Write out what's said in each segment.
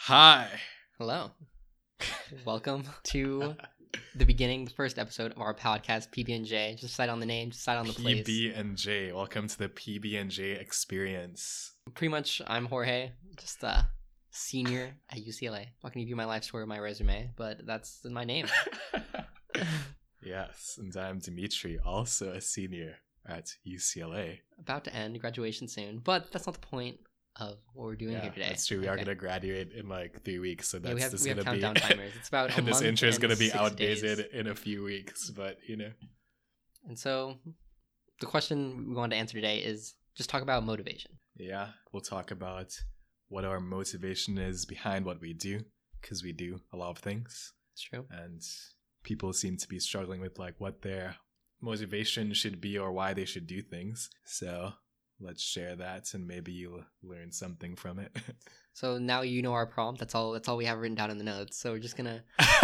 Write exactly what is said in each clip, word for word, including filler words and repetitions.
Hi. Hello. Welcome to the beginning, the first episode of our podcast, P B and J. Just decide on the name, decide on the place. P B and J. Welcome to the P B and J experience. Pretty much, I'm Jorge, just a senior at U C L A. I'm not going to give you my life story or my resume, but that's my name. Yes, and I'm Dimitri, also a senior at U C L A. About to end, graduation soon, but that's not the point of what we're doing yeah, here today. That's true. We okay. are going to graduate in like three weeks, so that's yeah, we have, just we have going to be countdown timers. It's about a and this month intro is and going to be six outdated days. in a few weeks, but you know. And so, the question we wanted to answer today is just talk about motivation. Yeah, we'll talk about what our motivation is behind what we do, because we do a lot of things. It's true. And people seem to be struggling with like what their motivation should be or why they should do things. So let's share that and maybe you'll learn something from it. So now you know our prompt. That's all. That's all we have written down in the notes. So we're just gonna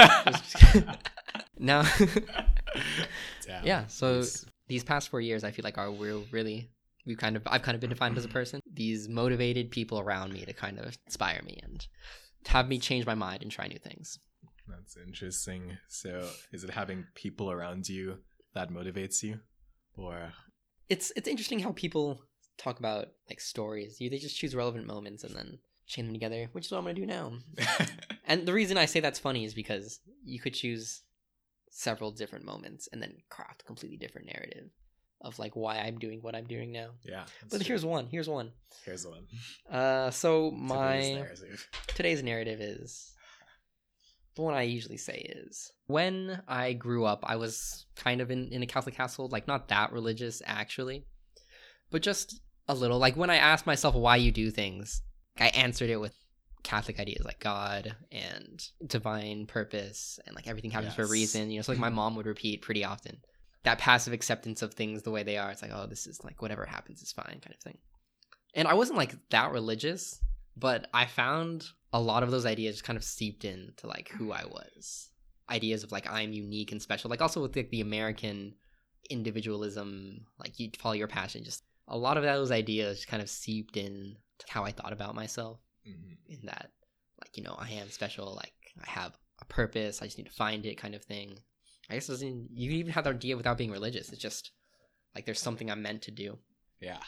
now. Damn. Yeah. So It's- these past four years, I feel like are we're really we kind of I've kind of been defined as a person. These motivated people around me to kind of inspire me and have me change my mind and try new things. That's interesting. So is it having people around you that motivates you, or It's it's interesting how people talk about like stories. You they just choose relevant moments and then chain them together, which is what I'm gonna do now. And the reason I say that's funny is because you could choose several different moments and then craft a completely different narrative of like why I'm doing what I'm doing now. yeah? that's But true. here's one. Here's one. here's one. Uh, so Today's my narrative. today's narrative is the one I usually say is when I grew up, I was kind of in, in a Catholic household, like not that religious actually, but just a little. Like when I asked myself why you do things, I answered it with Catholic ideas like God and divine purpose and like everything happens for a Yes. reason. You know, so like my mom would repeat pretty often that passive acceptance of things the way they are. It's like, oh, this is like whatever happens is fine kind of thing. And I wasn't like that religious, but I found a lot of those ideas just kind of seeped into like who I was. Ideas of like I'm unique and special. Like also with like the American individualism, like you follow your passion. Just a lot of those ideas just kind of seeped in to how I thought about myself. Mhm. In that, like, you know, I am special. Like I have a purpose. I just need to find it, kind of thing. I guess it doesn't, you can even have the idea without being religious. It's just like there's something I'm meant to do. Yeah.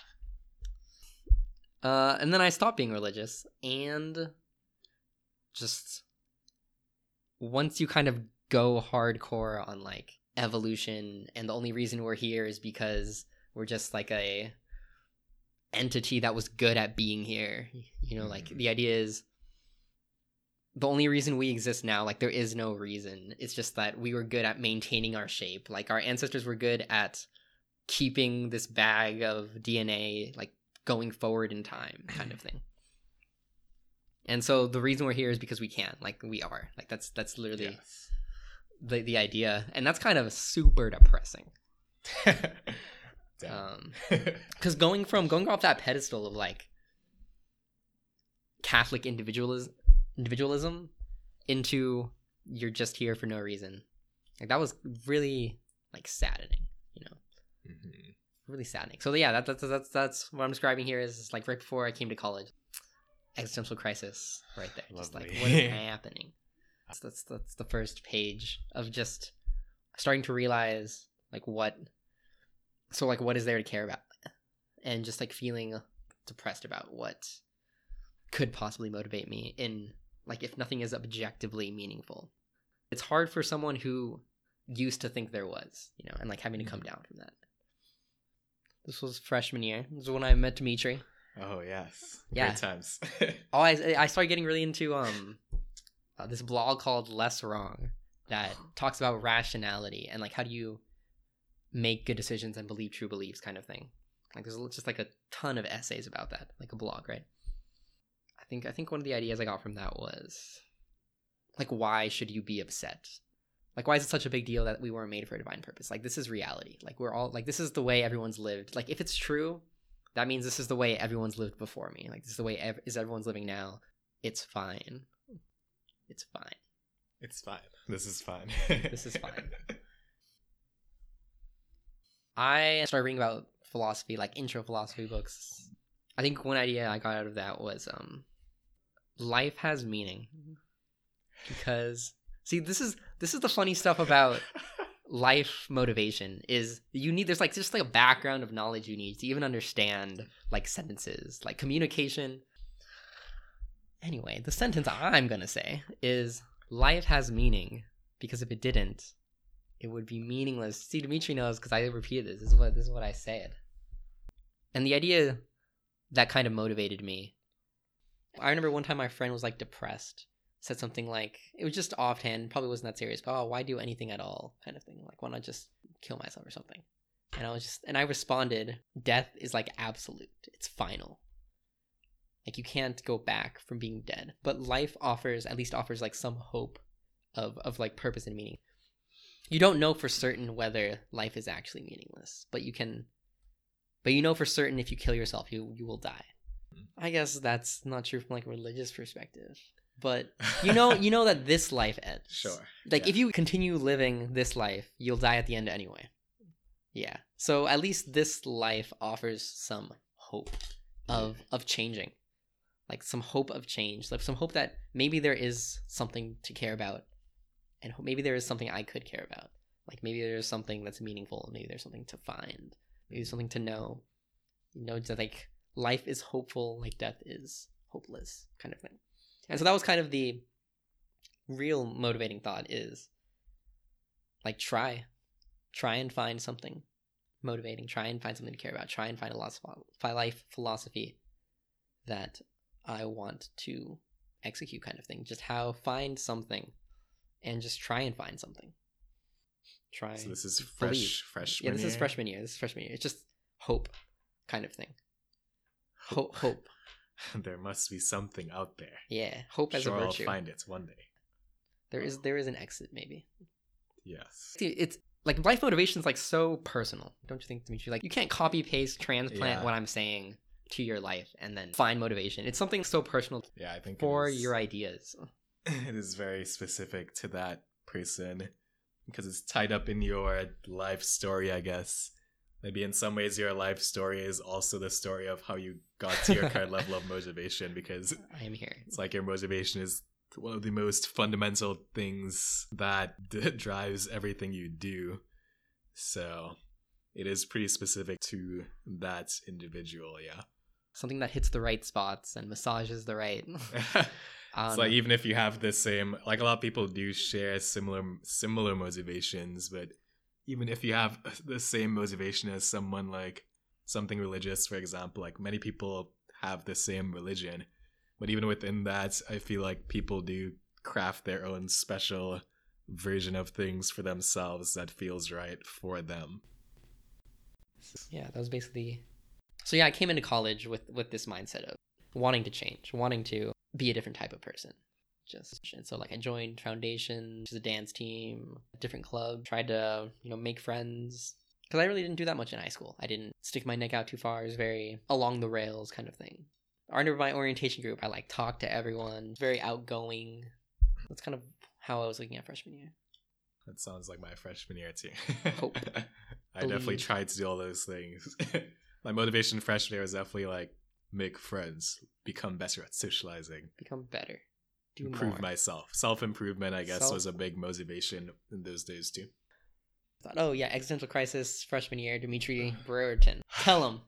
Uh, and then I stopped being religious, and just once you kind of go hardcore on like evolution, and the only reason we're here is because we're just like a entity that was good at being here. You know, like the idea is the only reason we exist now, like there is no reason. It's just that we were good at maintaining our shape. Like our ancestors were good at keeping this bag of D N A like going forward in time kind of thing. And so the reason we're here is because we can. Like we are. Like that's that's literally Yes. the the idea. And that's kind of super depressing. Damn. Um because going from going off that pedestal of like Catholic individualism individualism into you're just here for no reason, like that was really like saddening, you know. Mhm. Really saddening. So yeah, that, that's that's that's what I'm describing here is like right before I came to college, existential crisis right there. Just like Lovely. what is happening? That's, that's that's the first page of just starting to realize like what. So like what is there to care about, and just like feeling depressed about what could possibly motivate me in like if nothing is objectively meaningful. It's hard for someone who used to think there was, you know, and like having to come down from that. This was freshman year. This is when I met Dimitri. Oh yes. Yeah. Great times. Oh, I I started getting really into um uh, this blog called Less Wrong that talks about rationality and like how do you make good decisions and believe true beliefs kind of thing. Like there's just like a ton of essays about that, like a blog, right? I think I think one of the ideas I got from that was like why should you be upset? Like, why is it such a big deal that we weren't made for a divine purpose? Like, this is reality. Like, we're all, like, this is the way everyone's lived. Like, if it's true, that means this is the way everyone's lived before me. Like, this is the way ev- is everyone's living now. It's fine. It's fine. It's fine. This is fine. This is fine. I started reading about philosophy, like intro philosophy books. I think one idea I got out of that was um life has meaning because see this is this is the funny stuff about life motivation is you need there's like just like a background of knowledge you need to even understand like sentences like communication. Anyway, the sentence I'm gonna say is life has meaning because if it didn't it would be meaningless. See, Dimitri knows because I repeated this. This is what this is what I said. And the idea that kind of motivated me. I remember one time my friend was like depressed, said something like, it was just offhand, probably wasn't that serious, but oh, why do anything at all kind of thing? Like, why not just kill myself or something? And I was just, and I responded, death is like absolute. It's final. Like you can't go back from being dead, but life offers, at least offers like some hope of, of like purpose and meaning. You don't know for certain whether life is actually meaningless, but you can, but you know for certain if you kill yourself, you you will die. I guess that's not true from like a religious perspective, but you know, you know that this life ends. Sure. Like yeah. if you continue living this life, you'll die at the end anyway. Yeah. So at least this life offers some hope of yeah. of changing, like some hope of change, like some hope that maybe there is something to care about. And maybe there is something I could care about. Like maybe there's something that's meaningful. Maybe there's something to find. Maybe something to know. You know, that like life is hopeful, like death is hopeless, kind of thing. And so that was kind of the real motivating thought is like try, try and find something motivating. Try and find something to care about. Try and find a lot of life philosophy that I want to execute, kind of thing. Just how find something. And just try and find something. Try. So this is fresh, believe. freshman Yeah, this year? is freshman year. This is freshman year. It's just hope, kind of thing. Hope. Hope. There must be something out there. Yeah, hope as sure a virtue. I'll find it one day. There is there is an exit, maybe. Yes. See, it's like life motivation is like so personal, don't you think, Dimitri? Like you can't copy paste transplant Yeah. what I'm saying to your life and then find motivation. It's something so personal Yeah, I think for it is, your ideas. it is very specific to that person because it's tied up in your life story, I guess. Maybe in some ways your life story is also the story of how you got to your current level of motivation, because I am here. it's like your motivation is one of the most fundamental things that d- drives everything you do. So it is pretty specific to that individual, yeah. Something that hits the right spots and massages the right. It's like even if you have the same, like a lot of people do share similar similar motivations, but even if you have the same motivation as someone, like something religious, for example, like many people have the same religion, but even within that, I feel like people do craft their own special version of things for themselves that feels right for them. Yeah, that was basically. So yeah, I came into college with with this mindset of wanting to change, wanting to be a different type of person. Just and so like I joined Foundation, which is a dance team, different club, tried to, you know, make friends. Because I really didn't do that much in high school. I didn't stick my neck out too far. It was very along the rails kind of thing. Under my orientation group, I like talked to everyone, very outgoing. That's kind of how I was looking at freshman year. That sounds like my freshman year too. Hope. I definitely Believe. tried to do all those things. My motivation freshman year was definitely like make friends, become better at socializing, Become better. Do improve more. myself. Self-improvement, I guess, Self- was a big motivation in those days too. Thought, oh yeah, existential crisis freshman year, Dimitri Brereton. Tell him.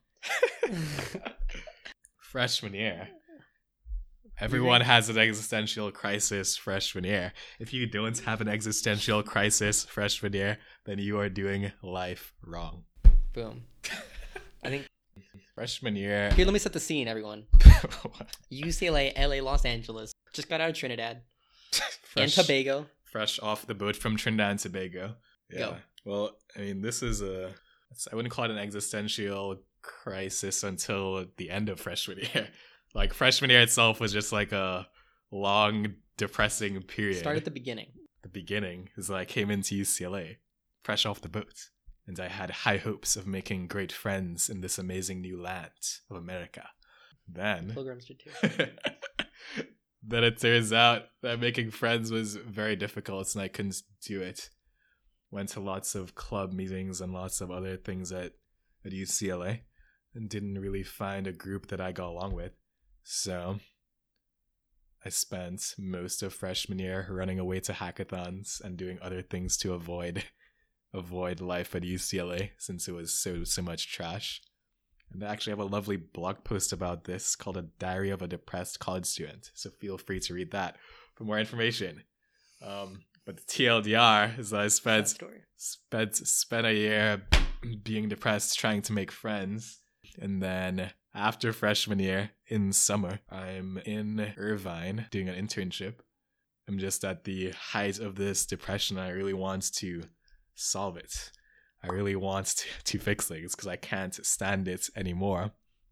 Freshman year. Everyone has an existential crisis freshman year. If you don't have an existential crisis freshman year, then you are doing life wrong. Boom. I think. Freshman year. Here, let me set the scene, everyone. U C L A, L A, Los Angeles. Just got out of Trinidad and fresh, Tobago. fresh off the boat from Trinidad and Tobago. Yeah. Go. Well, I mean, this is a. I wouldn't call it an existential crisis until the end of freshman year. Like freshman year itself was just like a long, depressing period. Start at the beginning. The beginning is like I came into U C L A, fresh off the boat, and I had high hopes of making great friends in this amazing new land of America. Then, Pilgrims did too. then it turns out that making friends was very difficult, and I couldn't do it. Went to lots of club meetings and lots of other things at at U C L A, and didn't really find a group that I got along with. So I spent most of freshman year running away to hackathons and doing other things to avoid avoid life at U C L A since it was so so much trash. And I actually have a lovely blog post about this called A Diary of a Depressed College Student. So feel free to read that for more information. Um, but the T L D R is that I spent, spent, spent a year being depressed, trying to make friends. And then after freshman year, in summer, I'm in Irvine doing an internship. I'm just at the height of this depression. I really want to solve it. I really want to, to fix things because I can't stand it anymore.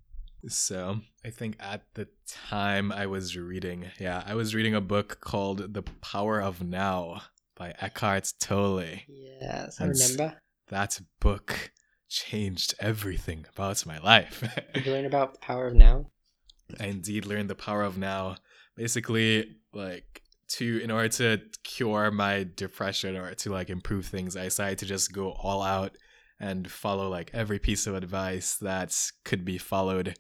So I think at the time I was reading, yeah, I was reading a book called The Power of Now by Eckhart Tolle. Yes, I and remember. That book changed everything about my life. Did you learn about the power of now? I indeed learned the power of now. Basically, like, to in order to cure my depression or to like improve things, I decided to just go all out and follow like every piece of advice that could be followed.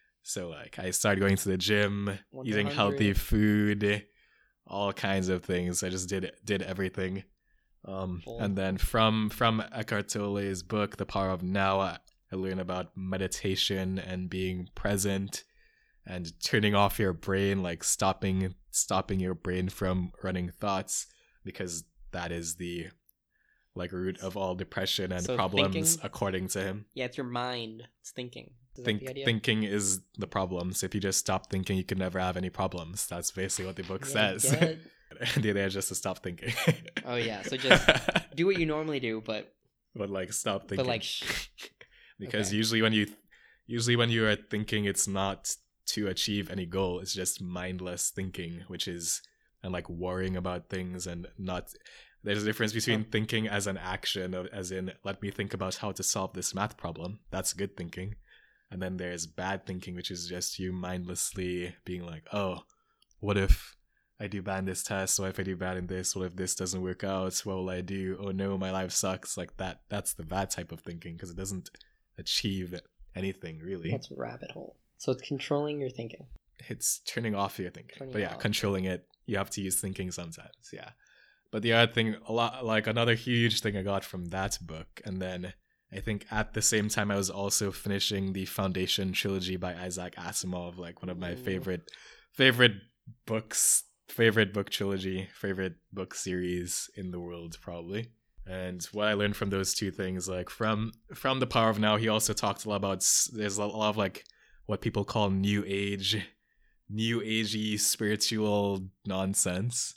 So like I started going to the gym, eating healthy food, all kinds of things. I just did did everything. Um, cool. And then from from Eckhart Tolle's book, The Power of Now, I, I learned about meditation and being present and turning off your brain, like stopping stopping your brain from running thoughts, because that is the like root of all depression and so problems, thinking, according to him. Yeah, it's your mind. It's thinking. Is Think, the idea? Thinking is the problem. So if you just stop thinking, you can never have any problems. That's basically what the book yeah, says. The idea is just to stop thinking. Oh yeah, so just do what you normally do, but but like stop thinking. But like, sh- because okay. usually when you usually when you are thinking, it's not to achieve any goal. It's just mindless thinking, which is and like worrying about things and not. There's a difference between oh. thinking as an action, of, as in let me think about how to solve this math problem. That's good thinking. And then there's bad thinking, which is just you mindlessly being like, oh, what if I do bad in this test? What if I do bad in this? What if this doesn't work out? What will I do? Oh no, my life sucks. Like that. That's the bad type of thinking because it doesn't achieve anything really. That's a rabbit hole. So it's controlling your thinking. It's turning off your thinking. Turning but yeah, off. Controlling it. You have to use thinking sometimes. Yeah. But the other thing, a lot like another huge thing I got from that book, and then I think at the same time I was also finishing the Foundation trilogy by Isaac Asimov, like one of my Ooh. favorite favorite books, favorite book trilogy, favorite book series in the world probably. And what I learned from those two things, like from from The Power of Now, he also talked a lot about there's a lot of like what people call new age, new agey spiritual nonsense.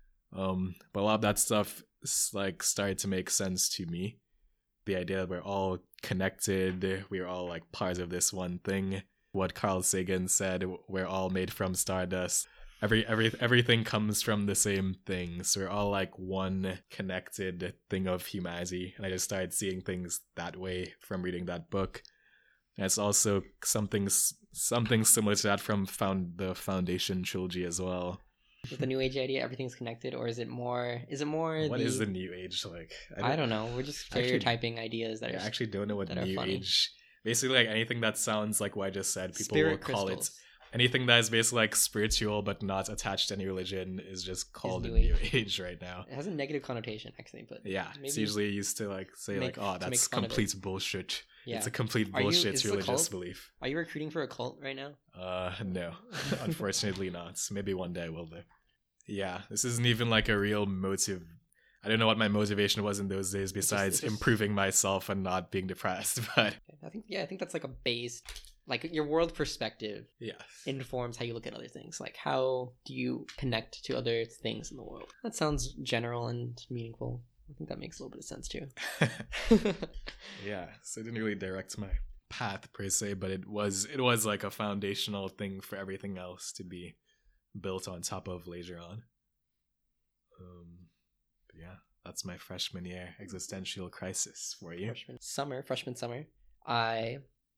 Um, but a lot of that stuff like started to make sense to me. The idea that we're all connected, we're all like parts of this one thing. What Carl Sagan said, we're all made from stardust. Every every everything comes from the same thing. So we're all like one connected thing of humanity. And I just started seeing things that way from reading that book. And it's also something something similar to that from found the Foundation trilogy as well. With the new age idea, everything's connected, or is it more? Is it more? What the... is the new age like? I don't, I don't know. We're just stereotyping actually, ideas that yeah, are. I actually don't know what new age. Basically, like anything that sounds like what I just said, people Spirit will call crystals. it. Anything that is basically like spiritual but not attached to any religion is just called is new, new age. age. age right now. It has a negative connotation, actually, but yeah, it's usually used to like say make, like, oh, that's complete bullshit. Yeah. It's a complete bullshit you, religious belief. Are you recruiting for a cult right now? Uh, no, unfortunately not. Maybe one day I will though. Yeah, this isn't even like a real motive. I don't know what my motivation was in those days besides it's just, it's just... improving myself and not being depressed. But I think yeah, I think that's like a base, like your world perspective. Yeah, informs how you look at other things. Like how do you connect to other things in the world? That sounds general and meaningful. I think that makes a little bit of sense too. Yeah, so it didn't really direct my path per se, but it was it was like a foundational thing for everything else to be built on top of later on. Um, but yeah, that's my freshman year existential crisis for you. Freshman summer, freshman summer, I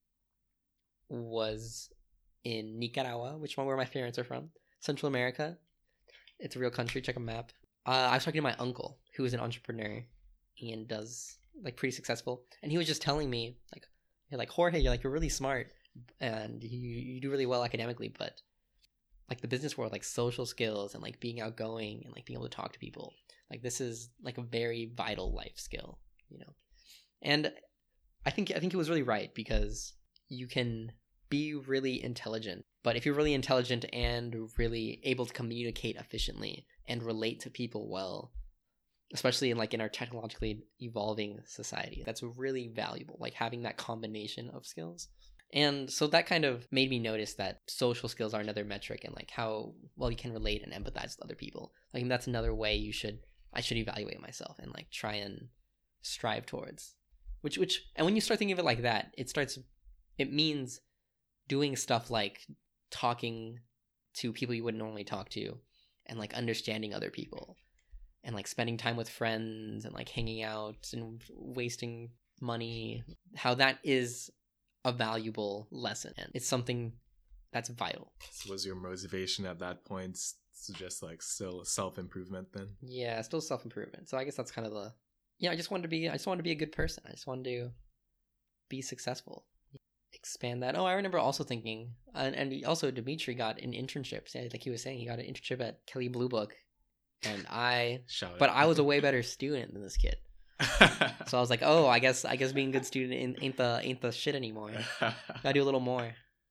was in Nicaragua, which one where my parents are from, Central America. It's a real country. Check a map. Uh, I was talking to my uncle, who is an entrepreneur and does like pretty successful, and he was just telling me like, you're like Jorge, you're like you're really smart and you you do really well academically, but like the business world, like social skills and like being outgoing and like being able to talk to people. Like this is like a very vital life skill, you know. And I think I think he was really right, because you can be really intelligent, but if you're really intelligent and really able to communicate efficiently and relate to people well, especially in like in our technologically evolving society, that's really valuable, like having that combination of skills. And so that kind of made me notice that social skills are another metric, and like how well you can relate and empathize with other people. Like that's another way you should I should evaluate myself and like try and strive towards. Which which and when you start thinking of it like that, it starts it means doing stuff like talking to people you wouldn't normally talk to, and like understanding other people, and like spending time with friends and like hanging out and wasting money. How that is a valuable lesson, and it's something that's vital. So was your motivation at that point to just like still self-improvement then? Yeah, still self-improvement. So I guess that's kind of the yeah I just wanted to be I just wanted to be a good person. I just wanted to be successful, expand that. Oh, I remember also thinking, and, and also Dimitri got an internship. Like he was saying, he got an internship at Kelley Blue Book, and I Shout but out. I was a way better student than this kid. So I was like, oh, I guess I guess being a good student ain't, ain't the ain't the shit anymore. Gotta do a little more.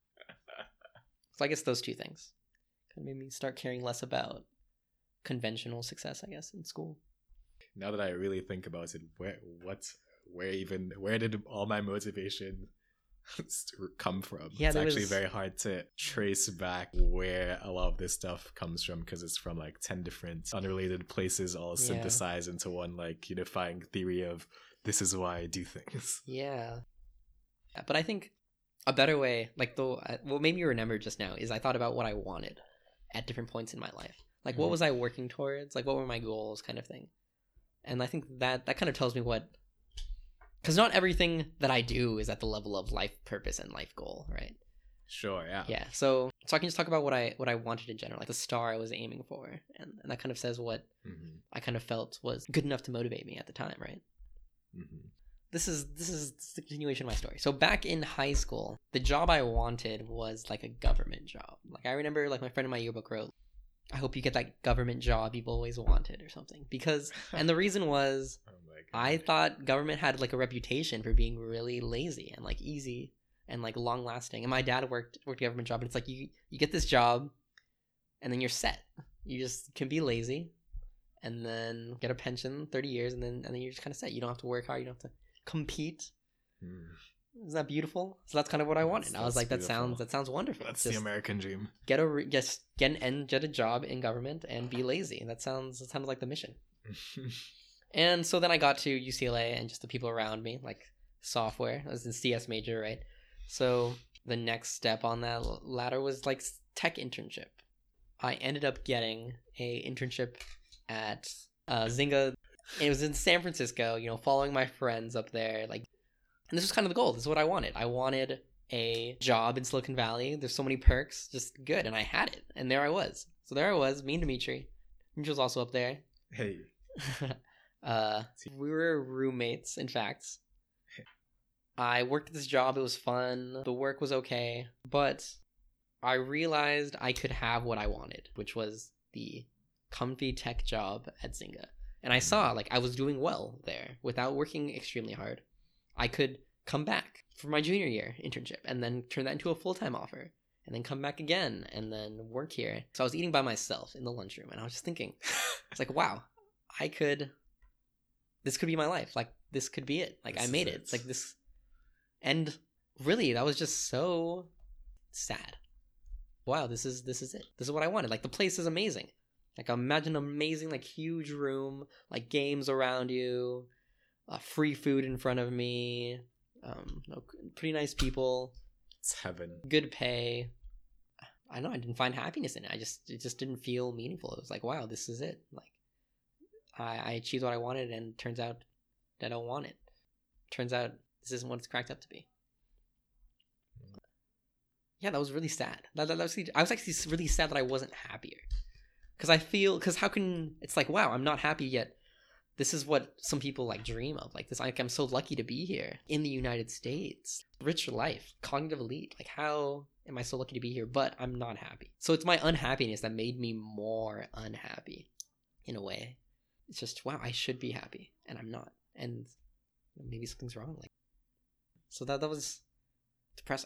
So I guess those two things kind of made me start caring less about conventional success, I guess, in school. Now that I really think about it, where what where even where did all my motivation come from? Yeah, it's actually was... very hard to trace back where a lot of this stuff comes from, because it's from like ten different unrelated places all yeah. synthesized into one like unifying theory of this is why I do things. Yeah. Yeah, but I think a better way, like the what made me remember just now, is I thought about what I wanted at different points in my life. Like, mm-hmm. what was I working towards? Like, what were my goals, kind of thing. And I think that that kind of tells me what, because not everything that I do is at the level of life purpose and life goal, right? Sure, yeah. Yeah, so so I can just talk about what I what I wanted in general, like the star I was aiming for, and, and that kind of says what mm-hmm. I kind of felt was good enough to motivate me at the time, right? Mm-hmm. This is this is the continuation of my story. So back in high school, the job I wanted was like a government job. Like I remember, like my friend in my yearbook wrote, "I hope you get that government job you've always wanted," or something. Because, and the reason was, oh my God. I thought government had like a reputation for being really lazy and like easy and like long lasting. And my dad worked worked a government job, and it's like you you get this job, and then you're set. You just can be lazy, and then get a pension, thirty years, and then and then you're just kind of set. You don't have to work hard. You don't have to compete. Hmm. Isn't that beautiful? So that's kind of what I wanted. That's, I was like, beautiful. that sounds that sounds wonderful. That's just the American dream. Get a re- just get an end, get a job in government and be lazy. That sounds that sounds like the mission. And so then I got to U C L A, and just the people around me, like software. I was in C S major, right? So the next step on that ladder was like tech internship. I ended up getting a internship at uh, Zynga. It was in San Francisco, you know, following my friends up there. Like, and this was kind of the goal. This is what I wanted. I wanted a job in Silicon Valley. There's so many perks, just good. And I had it. And there I was. So there I was, me and Dimitri. Dimitri was also up there. Hey. uh, we were roommates, in fact. I worked at this job. It was fun. The work was okay. But I realized I could have what I wanted, which was the comfy tech job at Zynga. And I saw, like, I was doing well there without working extremely hard. I could come back for my junior year internship and then turn that into a full-time offer, and then come back again and then work here. So I was eating by myself in the lunchroom, and I was just thinking, it's like, wow, I could, this could be my life. Like, this could be it. Like, this I made it. it. It's like this. And really, that was just so sad. Wow, this is, this is it. This is what I wanted. Like, the place is amazing. Like, imagine an amazing, like, huge room, like, games around you, uh, free food in front of me, um, pretty nice people. It's heaven. Good pay. I know, I didn't find happiness in it. I just, it just didn't feel meaningful. It was like, wow, this is it. Like, I, I achieved what I wanted, and it turns out that I don't want it. Turns out this isn't what it's cracked up to be. Yeah, that was really sad. That, that, that was, I was actually really sad that I wasn't happier. Because I feel, because how can, it's like, wow, I'm not happy yet. this is what some people like dream of. Like this, like I'm so lucky to be here in the United States. Richer life, cognitive elite. Like how am I so lucky to be here? But I'm not happy. So it's my unhappiness that made me more unhappy in a way. It's just, wow, I should be happy and I'm not. And maybe something's wrong. Like, so that, that was depressing.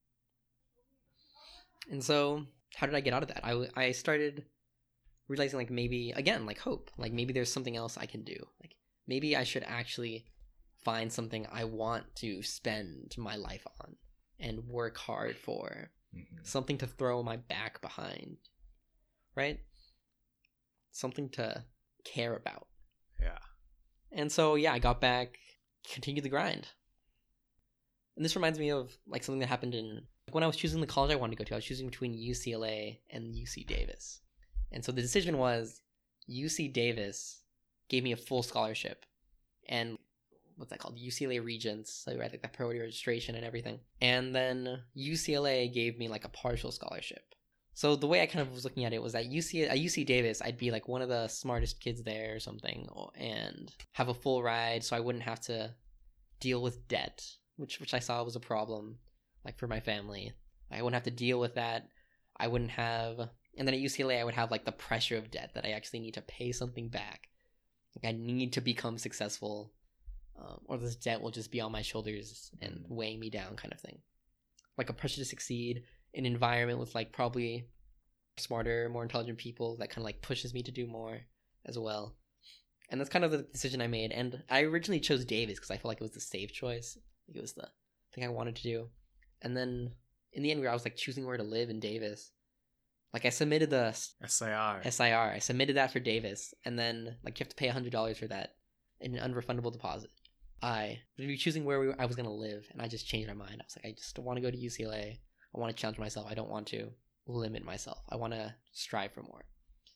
And so how did I get out of that? I, I started realizing like maybe, again, like hope. Like maybe there's something else I can do. Like maybe I should actually find something I want to spend my life on and work hard for. Mm-hmm. Something to throw my back behind. Right? Something to care about. Yeah. And so, yeah, I got back, continued the grind. And this reminds me of like something that happened in when I was choosing the college I wanted to go to. I was choosing between U C L A and U C Davis. And so the decision was U C Davis gave me a full scholarship. And what's that called? U C L A Regents. So I had like that priority registration and everything. And then U C L A gave me like a partial scholarship. So the way I kind of was looking at it was that U C at U C Davis, I'd be like one of the smartest kids there or something, and have a full ride, so I wouldn't have to deal with debt, which which I saw was a problem, like for my family. I wouldn't have to deal with that. I wouldn't have, and then at U C L A, I would have like the pressure of debt that I actually need to pay something back. Like I need to become successful, um, or this debt will just be on my shoulders and weighing me down, kind of thing. Like a pressure to succeed. An environment with like probably smarter, more intelligent people that kind of like pushes me to do more as well. And that's kind of the decision I made. And I originally chose Davis because I felt like it was the safe choice. Like it was the thing I wanted to do. And then in the end, where I was like choosing where to live in Davis, like I submitted the S I R. S I R. I submitted that for Davis, and then like you have to pay a hundred dollars for that in an unrefundable deposit. I was choosing where we, I was gonna live, and I just changed my mind. I was like, I just want to go to U C L A. I want to challenge myself. I don't want to limit myself. I want to strive for more.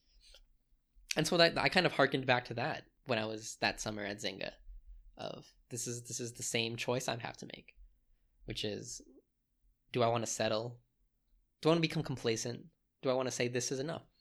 And so that I kind of harkened back to that when I was that summer at Zynga, of this is this is the same choice I have to make, which is, do I want to settle? Do I want to become complacent? Do I want to say this is enough?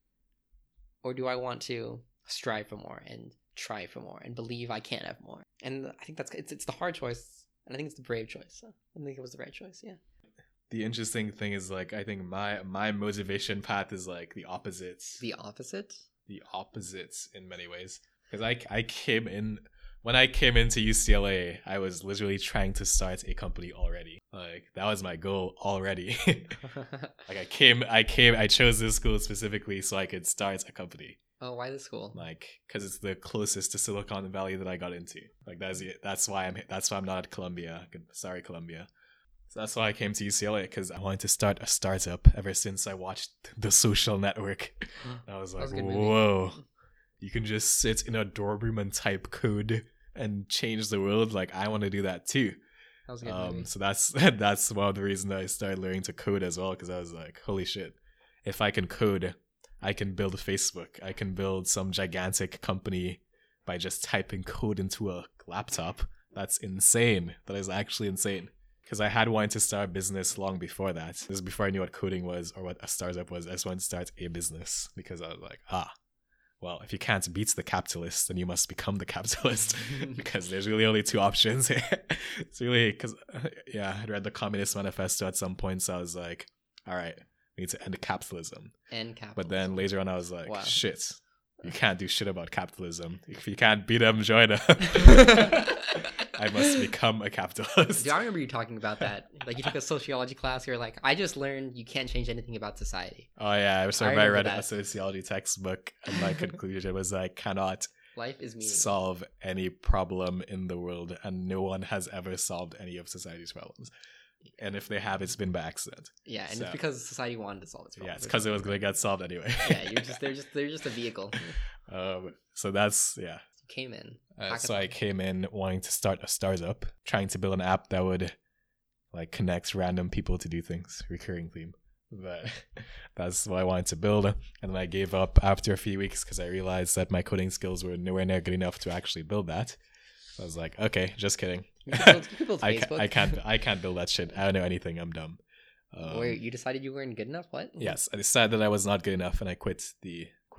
Or do I want to strive for more and try for more and believe I can have more? And I think that's it's it's the hard choice, and I think it's the brave choice. So I think it was the right choice. Yeah. The interesting thing is, like, I think my my motivation path is like the opposites. The opposite? The opposites in many ways. Because I, I came in, when I came into U C L A, I was literally trying to start a company already. Like, that was my goal already. Like, I came, I came, I chose this school specifically so I could start a company. Oh, why this school? Like, because it's the closest to Silicon Valley that I got into. Like, that's it. That's why I'm, that's why I'm not at Columbia. Sorry, Columbia. So that's why I came to U C L A, because I wanted to start a startup ever since I watched The Social Network. I was like, was whoa, you can just sit in a dorm room and type code and change the world. Like, I want to do that too. That was a good um, movie. so that's that's one of the reasons I started learning to code as well, because I was like, holy shit, if I can code, I can build Facebook. I can build some gigantic company by just typing code into a laptop. That's insane. That is actually insane. Because I had wanted to start a business long before that. This is before I knew what coding was or what a startup was. I just wanted to start a business because I was like, ah, well, if you can't beat the capitalist, then you must become the capitalist. Because there's really only two options. It's really, because, yeah, I read the Communist Manifesto at some point, so I was like, all right, we need to end capitalism. End capitalism. But then later on, I was like, wow. shit, you can't do shit about capitalism. If you can't beat them, join them. I must become a capitalist. Do I remember you talking about that? Like, you took a sociology class, you're like, I just learned you can't change anything about society. Oh yeah, I, sorry, I, I read that. a sociology textbook, and my conclusion was I cannot life is meaningless. Solve any problem in the world, and no one has ever solved any of society's problems. And if they have, it's been by accident. Yeah, and so, it's because society wanted to solve its problems. Yeah, it's because it was going to get solved anyway. Yeah, you're just they're just they're just a vehicle. Um, so that's yeah. Came in. Uh, so I came in wanting to start a startup, trying to build an app that would like connect random people to do things, recurring theme. But that's what I wanted to build. And then I gave up after a few weeks because I realized that my coding skills were nowhere near good enough to actually build that. So I was like, okay, just kidding. You can build, you can build I, Facebook. ca- I can't I can't build that shit. I don't know anything. I'm dumb. Um, Wait, you decided you weren't good enough? What? Yes, I decided that I was not good enough, and I quit the quit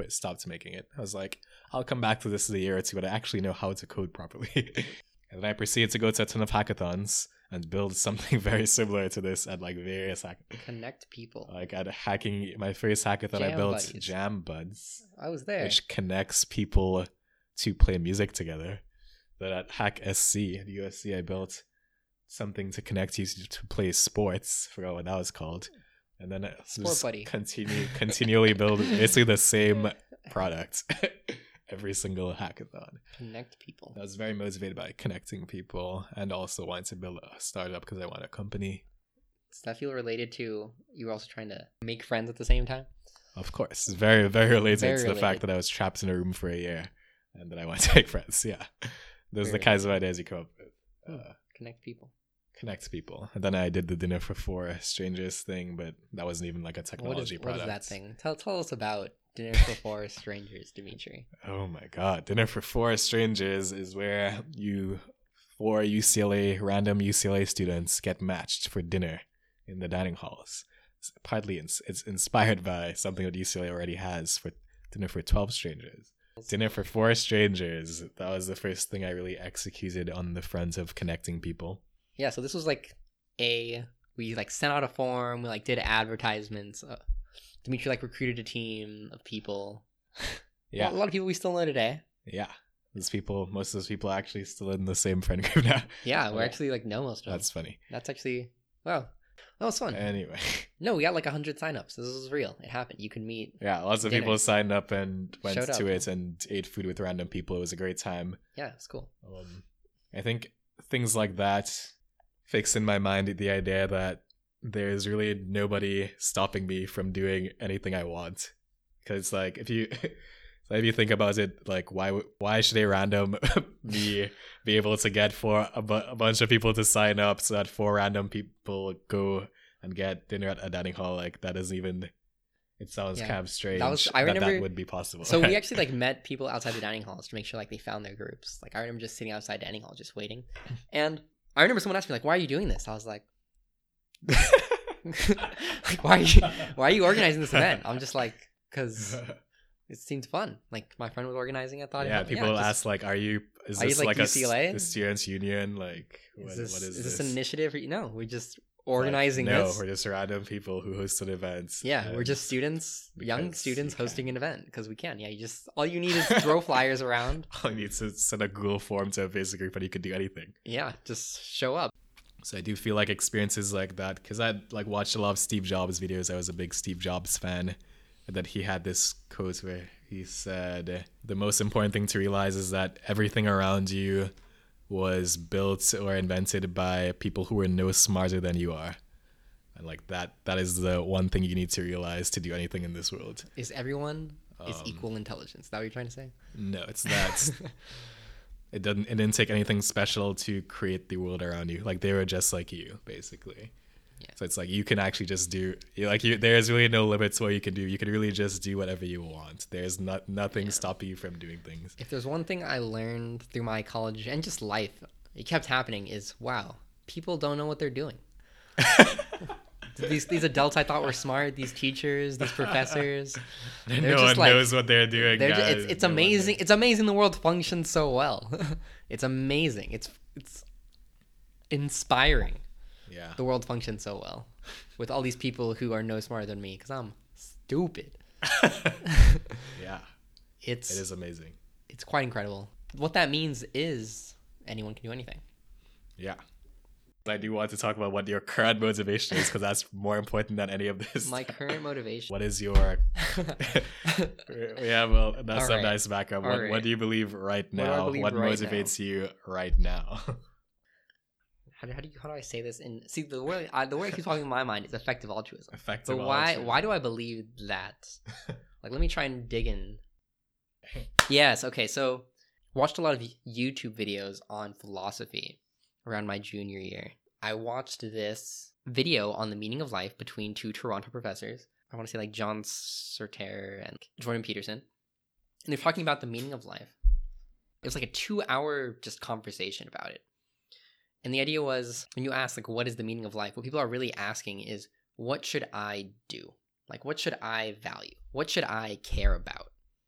quit, stopped making it. I was like, I'll come back to this in a year or two, but I actually know how to code properly. And then I proceeded to go to a ton of hackathons and build something very similar to this at like various hackathons. Connect people. Like at hacking, my first hackathon, Jam I built buddies. Jam Buds. I was there. Which connects people to play music together. Then at Hack S C at U S C, I built something to connect you to play sports. I forgot what that was called. And then I just Buddy. continue continually build basically the same product every single hackathon. Connect people. I was very motivated by connecting people and also wanted to build a startup because I want a company. Does that feel related to you were also trying to make friends at the same time? Of course. It's very, very related Very to related. the fact that I was trapped in a room for a year and that I want to make friends. Yeah. Those are the Very kinds of ideas you come up with. Uh, Connect people. Connect people. And then I did the dinner for four strangers thing, but that wasn't even like a technology what is, product. What is that thing? Tell tell us about Dinner for Four Strangers, Dimitri. Oh my god. Dinner for Four Strangers is where you four U C L A random U C L A students get matched for dinner in the dining halls. It's partly it's, it's inspired by something that U C L A already has for Dinner for twelve Strangers. Dinner for Four Strangers. That was the first thing I really executed on the front of connecting people. Yeah, so this was like a we like sent out a form, we like did advertisements. Uh, Dimitri like recruited a team of people. Yeah, a lot of people we still know today. Yeah, those people, most of those people are actually still in the same friend group now. Yeah, we're actually like know most of them. That's funny. That's actually wow. That was fun. Anyway. No, we got like one hundred signups. This was real. It happened. You could meet. Yeah, lots of dinner. people signed up and went Showed to up. it and ate food with random people. It was a great time. Yeah, it's cool. Um, I think things like that fix in my mind the idea that there's really nobody stopping me from doing anything I want. Because like if you so if you think about it, like why why should a random me be able to get for a, bu- a bunch of people to sign up so that four random people go and get dinner at a dining hall? Like that isn't even. It sounds Yeah. kind of strange That was- I that remember- that would be possible. So we actually like met people outside the dining halls to make sure like they found their groups. Like I remember just sitting outside dining hall just waiting, and I remember someone asked me like, "Why are you doing this?" I was like, like "Why are you why are you organizing this event?" I'm just like, "Cause it seemed fun." Like my friend was organizing. I thought, yeah, it people just- ask like, "Are you? Is Are you, this like, like, U a C L A? s- the students' union? Like, what Is this, what is, is this this an initiative? No, we're just Like, organizing no, this. we're just random people who hosted events. Yeah, we're and- just students, young because students you can. hosting an event because we can. Yeah, you just all you need is throw flyers around. all you need to send a Google form to a Facebook group, and you could do anything. Yeah, just show up. So I do feel like experiences like that, because I like watched a lot of Steve Jobs videos. I was a big Steve Jobs fan, and that he had this quote where he said, "The most important thing to realize is that everything around you was built or invented by people who were no smarter than you are." And like that, that is the one thing you need to realize to do anything in this world. Is everyone is Um, equal intelligence? Is that what you're trying to say? No, it's that. It didn't. It didn't take anything special to create the world around you. Like they were just like you, basically. Yeah. So it's like you can actually just do. you- Like you, there's really no limits to what you can do. You can really just do whatever you want. There's not nothing Yeah. stopping you from doing things. If there's one thing I learned through my college and just life, it kept happening is wow, people don't know what they're doing. these these adults I thought were smart, these teachers, these professors, no just one like- knows what they're doing. they're ju- guys. it's it's No one amazing. knows. It's amazing the world functions so well. It's amazing. It's it's inspiring. Yeah. The world functions so well with all these people who are no smarter than me because I'm stupid. Yeah. It's It is amazing. it's quite incredible. What that means is anyone can do anything. Yeah. I do want to talk about what your current motivation is, because that's more important than any of this. My current motivation. What is your? Yeah, well, that's All a right. nice background. What, All what right. do you believe right do I now? believe What right motivates you right now? How do, how do you how do I say this? In see the word I, the word that keeps popping in my mind is effective altruism. Effective. But why altruism. why do I believe that? Like, let me try and dig in. Yes. Okay. So, watched a lot of YouTube videos on philosophy around my junior year. I watched this video on the meaning of life between two Toronto professors. I want to say like John Serter and Jordan Peterson, and they're talking about the meaning of life. It was like a two-hour just conversation about it. And the idea was, when you ask, like, what is the meaning of life? What people are really asking is, what should I do? Like, what should I value? What should I care about?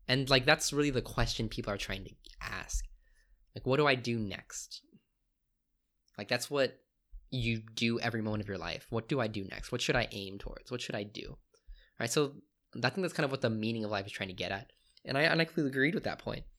And like that's really the question people are trying to ask. Like, what do I do next? Like, that's what you do every moment of your life. What do I do next? What should I aim towards? What should I do? All right. So I think that's kind of what the meaning of life is trying to get at. And I, and I completely agreed with that point.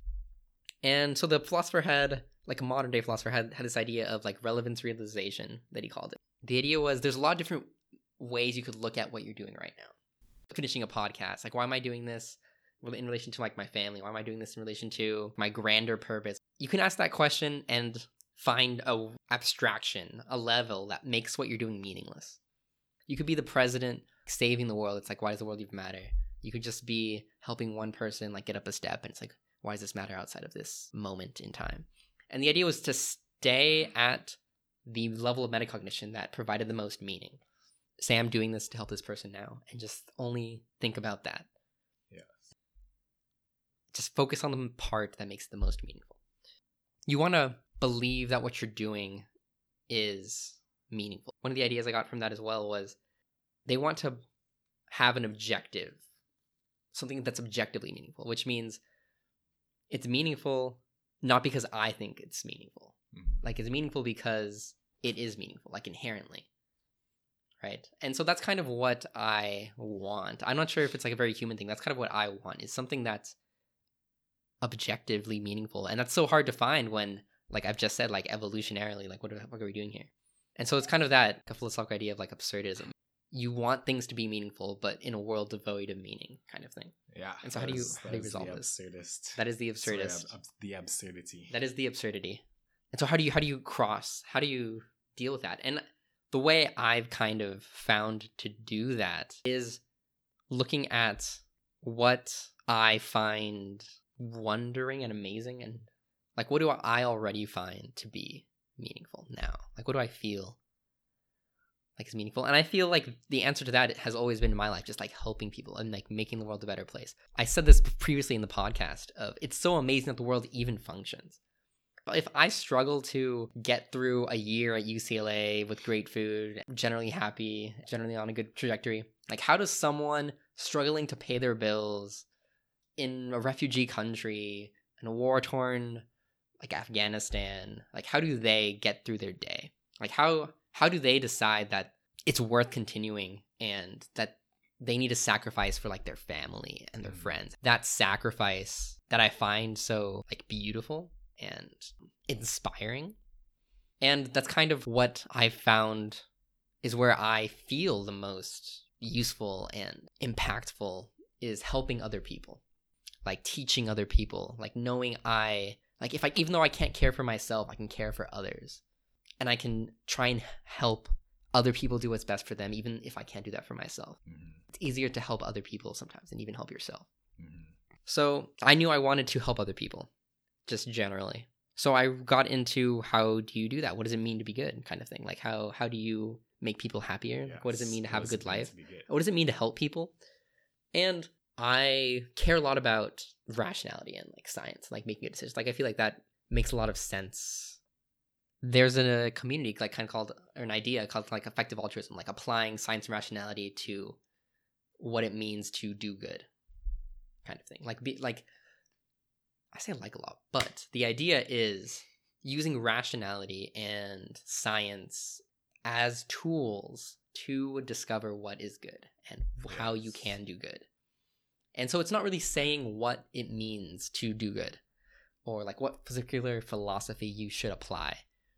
And so the philosopher had, like a modern day philosopher, had, had this idea of like relevance realization that he called it. The idea was there's a lot of different ways you could look at what you're doing right now. Finishing a podcast, like, why am I doing this in relation to like my family? Why am I doing this in relation to my grander purpose? You can ask that question and find a abstraction, a level that makes what you're doing meaningless. You could be the president saving the world. It's like, why does the world even matter? You could just be helping one person like get up a step, and it's like, why does this matter outside of this moment in time? And the idea was to stay at the level of metacognition that provided the most meaning. Say I'm doing this to help this person now, and just only think about that. Yes. Just focus on the part that makes it the most meaningful. You want to believe that what you're doing is meaningful. One of the ideas I got from that as well was they want to have an objective, something that's objectively meaningful, which means it's meaningful not because I think it's meaningful. Mm-hmm. Like, it's meaningful because it is meaningful, like inherently. Right? And so that's kind of what I want. I'm not sure if it's like a very human thing. That's kind of what I want, is something that's objectively meaningful. And that's so hard to find when, like I've just said, like evolutionarily, like what the fuck are we doing here? And so it's kind of that a philosophical idea of like absurdism. You want things to be meaningful, but in a world devoid of meaning, kind of thing. Yeah. And so how do you how do you resolve the this? Absurdist. That is the absurdist. Sorry, ab- the absurdity. That is the absurdity. And so how do you how do you cross? How do you deal with that? And the way I've kind of found to do that is looking at what I find wondering and amazing, and like, what do I already find to be meaningful now? Like, what do I feel like is meaningful? And I feel like the answer to that has always been in my life, just like helping people and like making the world a better place. I said this previously in the podcast of it's so amazing that the world even functions. If I struggle to get through a year at U C L A with great food, generally happy, generally on a good trajectory, like, how does someone struggling to pay their bills in a refugee country, in a war-torn, like Afghanistan, like, how do they get through their day? Like, how how do they decide that it's worth continuing and that they need to sacrifice for like their family and their friends? That sacrifice that I find so like beautiful and inspiring. And that's kind of what I found is where I feel the most useful and impactful, is helping other people, like teaching other people, like knowing I, like if I, even though I can't care for myself, I can care for others, and I can try and help other people do what's best for them, even if I can't do that for myself. Mm-hmm. It's easier to help other people sometimes than even help yourself. Mm-hmm. So I knew I wanted to help other people, just generally. So I got into, how do you do that? What does it mean to be good, kind of thing? Like, how how do you make people happier? Yes. Like, what does it mean to have a good life? Good? What does it mean to help people? And I care a lot about rationality and like science, like making good decisions. Like, I feel like that makes a lot of sense. There's a community like kind of called, or an idea called like effective altruism, like applying science and rationality to what it means to do good, kind of thing. Like, be like, I say like a lot, but the idea is using rationality and science as tools to discover what is good and yes. how you can do good. And so it's not really saying what it means to do good or like what particular philosophy you should apply,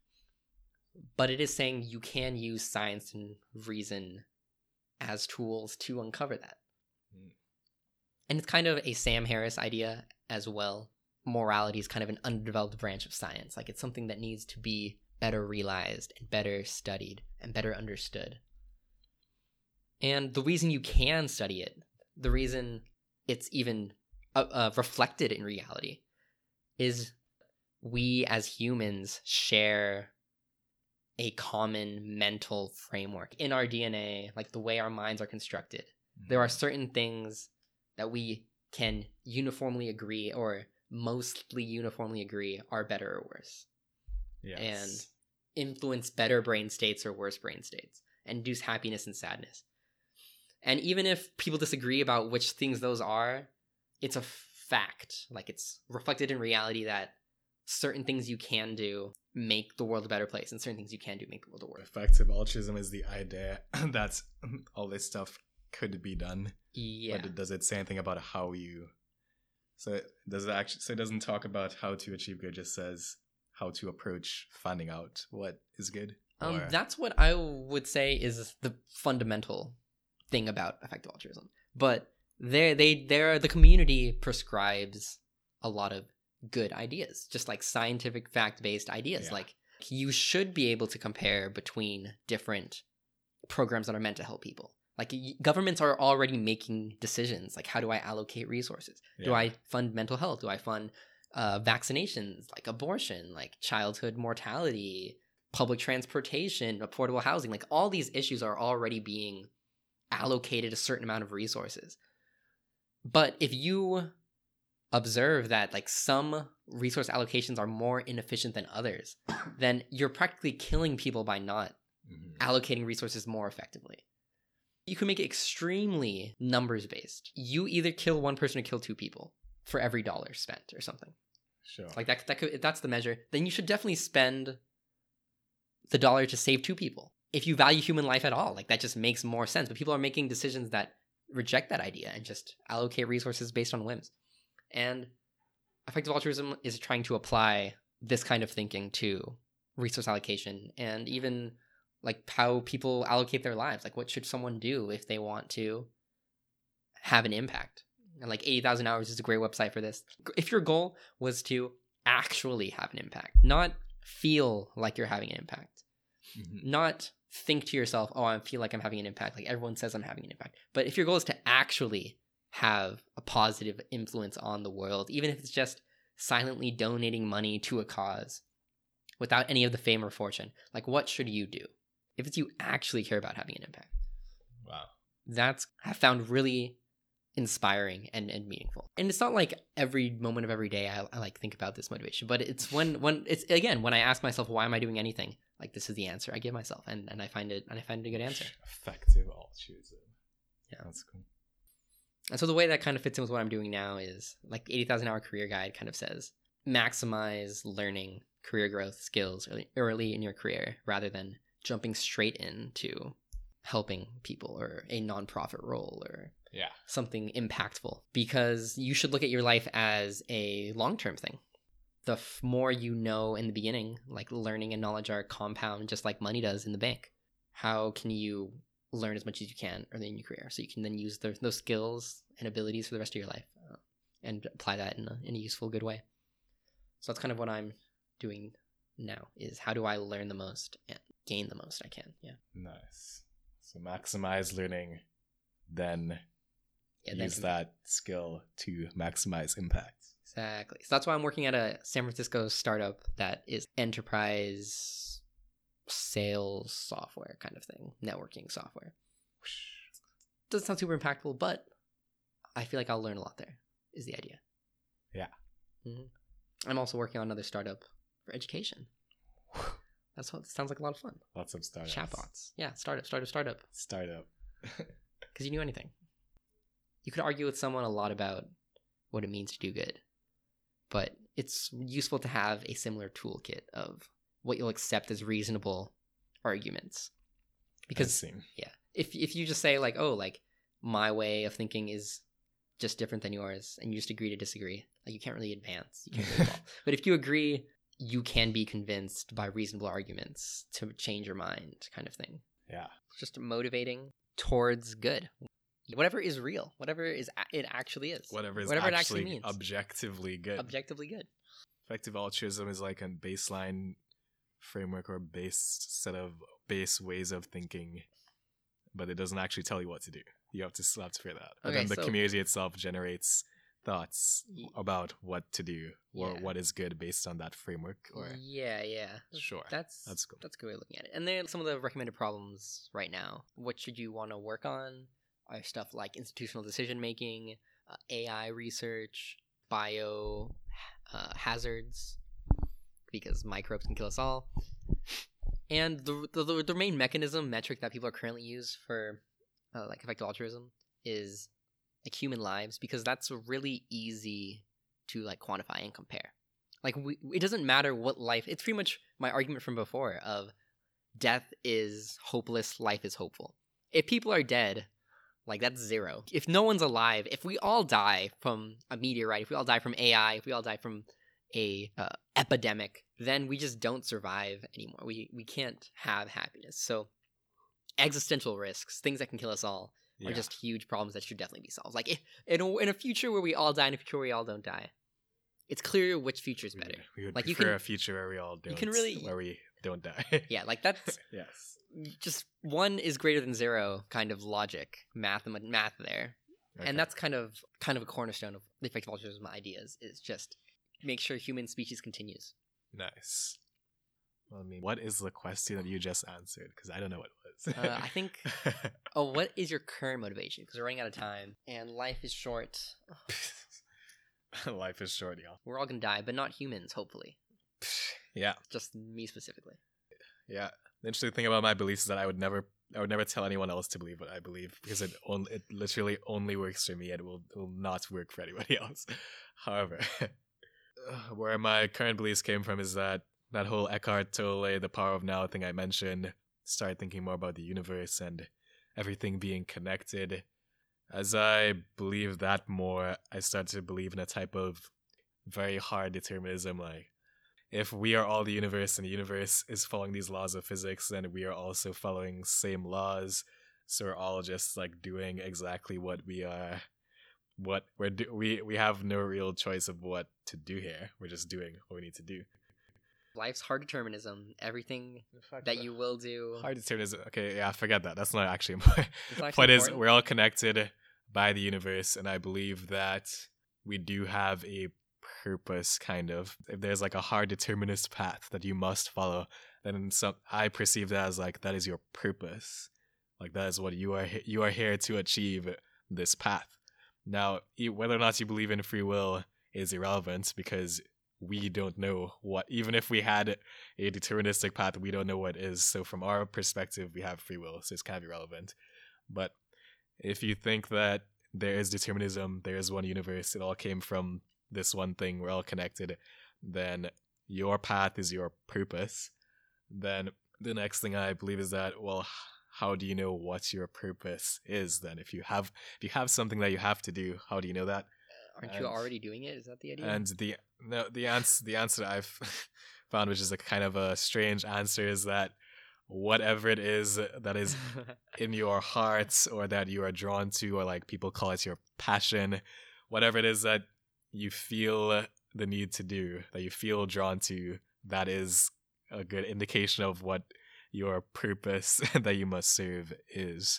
but it is saying you can use science and reason as tools to uncover that. Mm. And it's kind of a Sam Harris idea as well. Morality is kind of an undeveloped branch of science. Like, it's something that needs to be better realized and better studied and better understood. And the reason you can study it, the reason it's even uh, uh, reflected in reality, is we as humans share a common mental framework in our D N A, like the way our minds are constructed. Mm-hmm. There are certain things that we can uniformly agree, or mostly uniformly agree, are better or worse. Yes. And influence better brain states or worse brain states, and induce happiness and sadness. And even if people disagree about which things those are, it's a fact, like it's reflected in reality that certain things you can do make the world a better place, and certain things you can do make the world a worse. Effective altruism is the idea that all this stuff could be done. Yeah. But does it say anything about how you? So it, does it actually? So it doesn't talk about how to achieve good. It just says how to approach finding out what is good. Um, or... that's what I would say is the fundamental thing about effective altruism. But there, they, there, the community prescribes a lot of good ideas, just like scientific fact-based ideas. Yeah. Like you should be able to compare between different programs that are meant to help people. Like governments are already making decisions. Like, how do I allocate resources? Yeah. Do I fund mental health? Do I fund uh, vaccinations, like abortion, like childhood mortality, public transportation, affordable housing? Like all these issues are already being allocated a certain amount of resources. But if you observe that like some resource allocations are more inefficient than others, then you're practically killing people by not mm-hmm. allocating resources more effectively. You can make it extremely numbers based. You either kill one person or kill two people for every dollar spent or something. Sure. Like that, that could, if that's the measure, then you should definitely spend the dollar to save two people. If you value human life at all, like that just makes more sense. But people are making decisions that reject that idea and just allocate resources based on whims. And effective altruism is trying to apply this kind of thinking to resource allocation and even like how people allocate their lives. Like what should someone do if they want to have an impact? And like eighty thousand hours is a great website for this. If your goal was to actually have an impact, not feel like you're having an impact, mm-hmm. not think to yourself, oh, I feel like I'm having an impact. Like everyone says I'm having an impact. But if your goal is to actually have a positive influence on the world, even if it's just silently donating money to a cause without any of the fame or fortune, like what should you do? If it's you actually care about having an impact. Wow. That's I've found really inspiring and, and meaningful. And it's not like every moment of every day I, I like think about this motivation, but it's when when it's again when I ask myself why am I doing anything, like this is the answer I give myself, and, and I find it and I find it a good answer. Effective altruism. Yeah, that's cool. And so the way that kind of fits in with what I'm doing now is like eighty thousand hour career guide kind of says maximize learning, career growth, skills early, early in your career rather than jumping straight into helping people or a nonprofit role or yeah. something impactful, because you should look at your life as a long-term thing. The f- more you know in the beginning, like learning and knowledge are compound just like money does in the bank. How can you learn as much as you can early in your career so you can then use the, those skills and abilities for the rest of your life uh, and apply that in a, in a useful, good way? So that's kind of what I'm doing now, is how do I learn the most and gain the most I can. Yeah. Nice. So maximize learning, then yeah, use then, that skill to maximize impact. Exactly. So that's why I'm working at a San Francisco startup that is enterprise sales software kind of thing, networking software. Doesn't sound super impactful, but I feel like I'll learn a lot there, is the idea. Yeah. Mm-hmm. I'm also working on another startup for education. That's what sounds like a lot of fun. Lots of startups. Chatbots. Yeah, startup, startup, startup. Startup. Because you knew anything. You could argue with someone a lot about what it means to do good, but it's useful to have a similar toolkit of what you'll accept as reasonable arguments. Because yeah, if if you just say like, oh, like my way of thinking is just different than yours, and you just agree to disagree, like you can't really advance. You can't really evolve. But if you agree, you can be convinced by reasonable arguments to change your mind, kind of thing. Yeah. Just motivating towards good. Whatever is real. Whatever is it actually is. Whatever is whatever actually, it actually means. Objectively good. Objectively good. Effective altruism is like a baseline framework or base set of base ways of thinking, but it doesn't actually tell you what to do. You have to still have to figure that out. But okay, then the so, community itself generates thoughts about what to do or yeah. what is good based on that framework. Or yeah, yeah, sure, that's that's cool. That's a good way of looking at it. And then some of the recommended problems right now. What should you want to work on? Are stuff like institutional decision making, uh, A I research, bio uh, hazards, because microbes can kill us all. And the, the the main mechanism metric that people are currently use for uh, like effective altruism is like human lives, because that's really easy to like quantify and compare. Like we, it doesn't matter what life. It's pretty much my argument from before of death is hopeless, life is hopeful. If people are dead, like that's zero. If no one's alive, if we all die from a meteorite, if we all die from A I, if we all die from a uh, epidemic, then we just don't survive anymore. We we can't have happiness. So existential risks, things that can kill us all, yeah. are just huge problems that should definitely be solved. Like in a, in a future where we all die, in a future where we all don't die, it's clear which future is better. We would like prefer you can, a future where we all don't. You can really, where we don't die. Yeah, like that's yes. Just one is greater than zero kind of logic, math, math there, okay. And that's kind of kind of a cornerstone of the effective altruism ideas. Is just make sure human species continues. Nice. Well, I mean, what is the question that you just answered? Because I don't know what it was. uh, I think. Oh, what is your current motivation? Because we're running out of time, and life is short. Life is short, y'all. We're all gonna die, but not humans, hopefully. Yeah. Just me specifically. Yeah. The interesting thing about my beliefs is that I would never, I would never tell anyone else to believe what I believe, because it only, it literally only works for me. And it will, it will not work for anybody else. However, where my current beliefs came from is that that whole Eckhart Tolle, the power of now thing I mentioned, started thinking more about the universe and everything being connected. As I believe that more, I started to believe in a type of very hard determinism, like, if we are all the universe and the universe is following these laws of physics, then we are also following same laws. So we're all just like doing exactly what we are, what we're do- we we have no real choice of what to do here. We're just doing what we need to do. Life's hard determinism. Everything that you will do. Hard determinism. Okay, yeah, forget that. That's not actually important. Point is, we're all connected by the universe, and I believe that we do have a purpose, kind of. If there's like a hard determinist path that you must follow, then some I perceive that as like that is your purpose. Like that is what you are you are here to achieve, this path. Now, whether or not you believe in free will is irrelevant, because we don't know what, even if we had a deterministic path, we don't know what is. So from our perspective, we have free will, so it's kind of irrelevant. But if you think that there is determinism, there is one universe, it all came from this one thing, we're all connected, then your path is your purpose. Then the next thing I believe is that, well, how do you know what your purpose is then? If you have if you have something that you have to do, how do you know that? Aren't and, you already doing it? Is that the idea? And the no, the answer the answer I've found, which is a kind of a strange answer, is that whatever it is that is in your heart, or that you are drawn to, or like people call it your passion, whatever it is that you feel the need to do, that you feel drawn to, that is a good indication of what your purpose that you must serve is.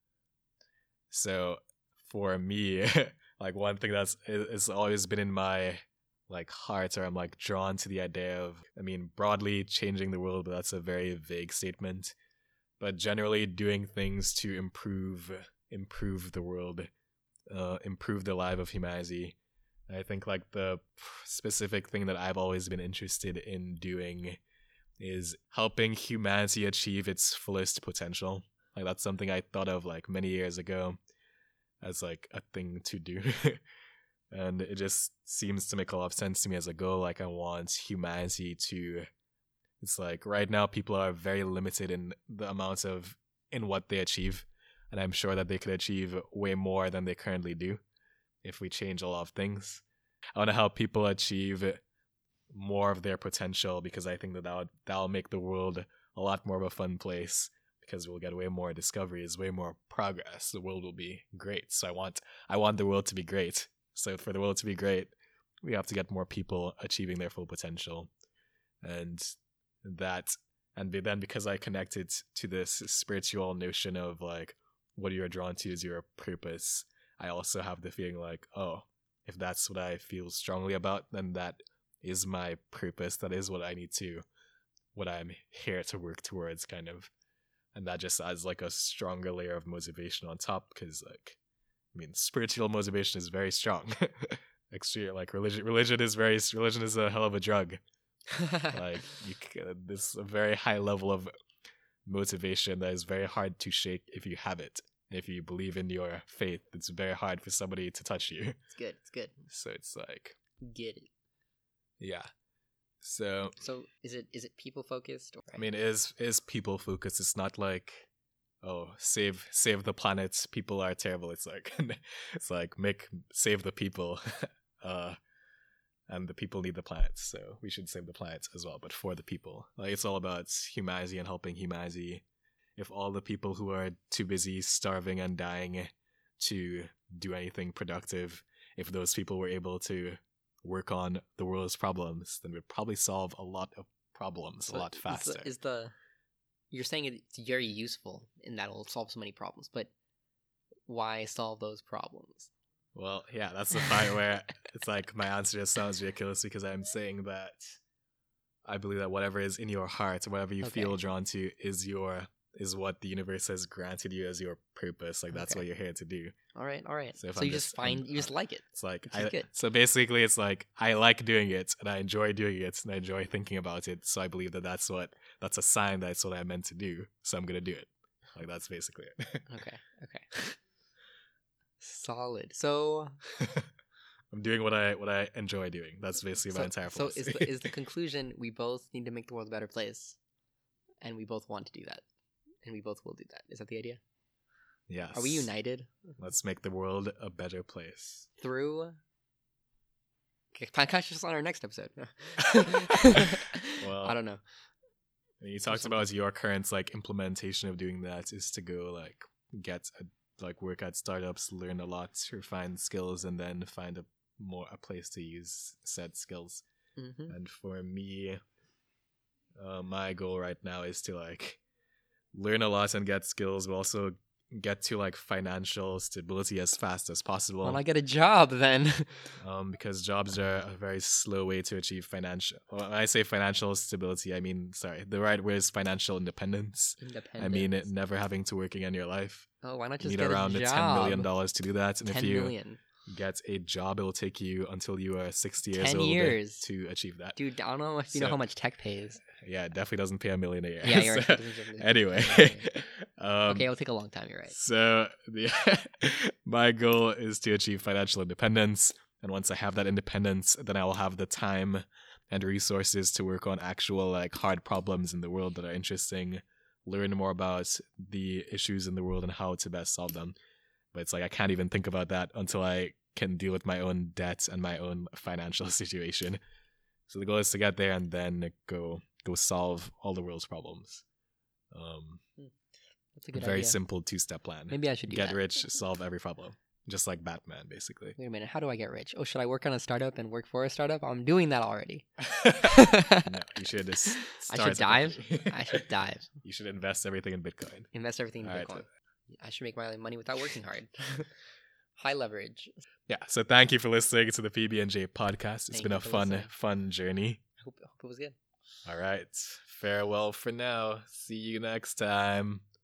So for me, like one thing that's it's always been in my like heart, or I'm like drawn to the idea of, I mean, broadly changing the world, but that's a very vague statement. But generally doing things to improve improve the world, uh, improve the life of humanity. I think like the specific thing that I've always been interested in doing is helping humanity achieve its fullest potential. Like that's something I thought of like many years ago as like a thing to do. And it just seems to make a lot of sense to me as a goal. Like I want humanity to, it's like right now people are very limited in the amounts of, in what they achieve. And I'm sure that they could achieve way more than they currently do if we change a lot of things. I want to help people achieve more of their potential, because I think that that'll, that'll make the world a lot more of a fun place, because we'll get way more discoveries, way more progress. The world will be great. So I want I want the world to be great. So for the world to be great, we have to get more people achieving their full potential. And that, and then because I connected to this spiritual notion of like, what you're drawn to is your purpose, I also have the feeling like, oh, if that's what I feel strongly about, then that is my purpose. That is what I need to, what I'm here to work towards, kind of. And that just adds like a stronger layer of motivation on top, because like, I mean, spiritual motivation is very strong. Extreme, like religion, religion is very, religion is a hell of a drug. Like you, this a very high level of motivation that is very hard to shake if you have it. If you believe in your faith, it's very hard for somebody to touch you. It's good. It's good. So it's like, get it. Yeah. So so is it is it people focused? Or... I mean, it is is people focused. It's not like, oh, save save the planet. People are terrible. It's like it's like make save the people, uh, and the people need the planet. So we should save the planet as well, but for the people. Like it's all about humanity and helping humanity. If all the people who are too busy starving and dying to do anything productive, if those people were able to work on the world's problems, then we'd probably solve a lot of problems so a lot faster. Is the, is the you're saying it's very useful and that'll solve so many problems, but why solve those problems? Well, yeah, that's the part where it's like my answer just sounds ridiculous because I'm saying that I believe that whatever is in your heart, whatever you okay. feel drawn to, is your is what the universe has granted you as your purpose. Like that's okay. what you're here to do. All right, all right. So, so you just, just find I'm, you just like it. It's like I, so basically, it's like I like doing it and I enjoy doing it and I enjoy thinking about it. So I believe that that's what that's a sign that it's what I'm meant to do. So I'm gonna do it. Like that's basically it. okay. Okay. Solid. So I'm doing what I what I enjoy doing. That's basically so, my entire philosophy. So is the, is the conclusion we both need to make the world a better place, and we both want to do that. And we both will do that. Is that the idea? Yes. Are we united? Let's make the world a better place. Through... Okay, catch us on our next episode. Well, I don't know. You talked about your current like implementation of doing that is to go like get a, like work at startups, learn a lot, refine skills, and then find a more a place to use said skills. Mm-hmm. And for me, uh, my goal right now is to like learn a lot and get skills, but also get to like financial stability as fast as possible. Well, I get a job then. um, because jobs are a very slow way to achieve financial. Well, when I say financial stability, I mean sorry, the right word is financial independence. Independence. I mean it, never having to work again in your life. Oh, why not just you need get around a job? ten million dollars to do that, and if you million. get a job, it will take you until you are sixty years ten old years. to achieve that. Dude, I don't know if you so, know how much tech pays. Yeah, it definitely doesn't pay a million a year. Yeah, you're so, right. Anyway. um, okay, it'll take a long time, you're right. So the my goal is to achieve financial independence. And once I have that independence, then I will have the time and resources to work on actual like hard problems in the world that are interesting, learn more about the issues in the world and how to best solve them. But it's like I can't even think about that until I can deal with my own debt and my own financial situation. So the goal is to get there and then go go solve all the world's problems. Um, That's a good very idea. simple two-step plan. Maybe I should do get that. rich, solve every problem, just like Batman, basically. Wait a minute, how do I get rich? Oh, should I work on a startup and work for a startup? I'm doing that already. No, you should just. Start I should dive. I should dive. You should invest everything in Bitcoin. Invest everything in all Bitcoin. Right. I should make my money without working hard. High leverage. Yeah, so thank you for listening to the P B and J podcast. It's Thank been a fun, listening. fun journey. I hope, I hope it was good. All right. Farewell for now. See you next time.